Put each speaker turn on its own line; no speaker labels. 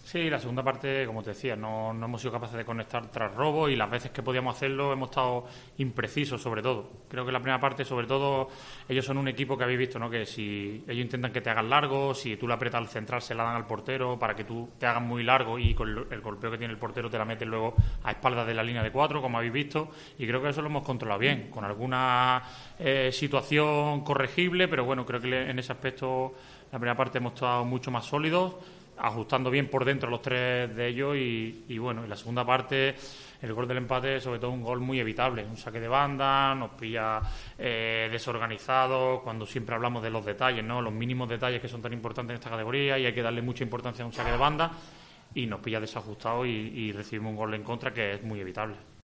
Sí, la segunda parte, como te decía, no hemos sido capaces de conectar tras robo y las veces que podíamos hacerlo hemos estado imprecisos, sobre todo. Creo que la primera parte, sobre todo, ellos son un equipo que habéis visto, ¿no? Que si ellos intentan que te hagan largo, si tú la apretas al central se la dan al portero para que tú te hagas muy largo y con el golpeo que tiene el portero te la metes luego a espaldas de la línea de 4, como habéis visto. Y creo que eso lo hemos controlado bien, con alguna situación corregible, pero bueno, creo que en ese aspecto la primera parte hemos estado mucho más sólidos, ajustando bien por dentro los tres de ellos y bueno, en la segunda parte el gol del empate, sobre todo un gol muy evitable, un saque de banda, nos pilla desorganizados, cuando siempre hablamos de los detalles, ¿no? Los mínimos detalles que son tan importantes en esta categoría y hay que darle mucha importancia a un saque de banda y nos pilla desajustados y recibimos un gol en contra que es muy evitable.